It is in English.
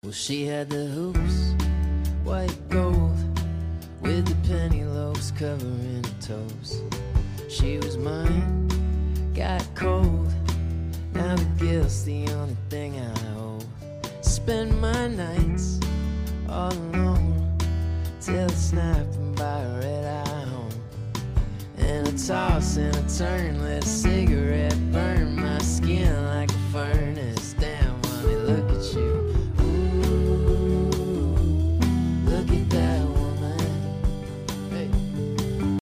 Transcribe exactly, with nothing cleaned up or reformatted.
Well, she had the hoops, white gold, with the penny loaves covering her toes. She was mine, got cold. Now the guilt's the only thing I owe. Spend my nights all alone till the snapping by a red eye home. And a toss and a turn, lit cigarette